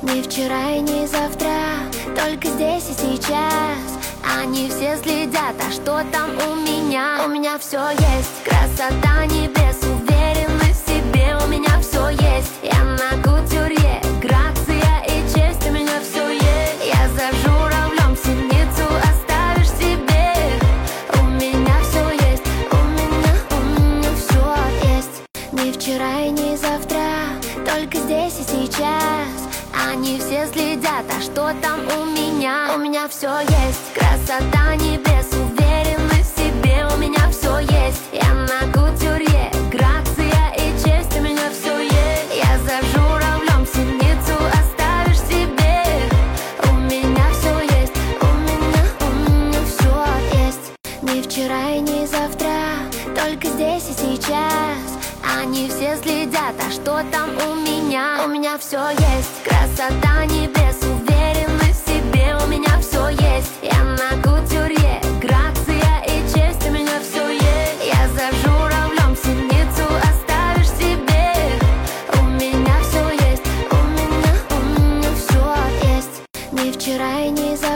Ни вчера и ни завтра, только здесь и сейчас. Они все следят, а что там у меня? У меня все есть, красота небес, уверенность в себе. У меня все есть, я на кутюрье, грация и честь. У меня все есть, я за журавлем синицу оставишь себе. У меня все есть, у меня все есть. Ни вчера и ни завтра, только здесь и сейчас. Они все следят, а что там у меня? У меня все есть, красота небес, уверенность в себе. У меня все есть, я на кутюрье, грация и честь. У меня все есть, я за журавлем синицу оставишь себе. У меня все есть, у меня все есть. Ни вчера и ни завтра, только здесь и сейчас. Они все следят, а что там у меня? У меня все есть, красота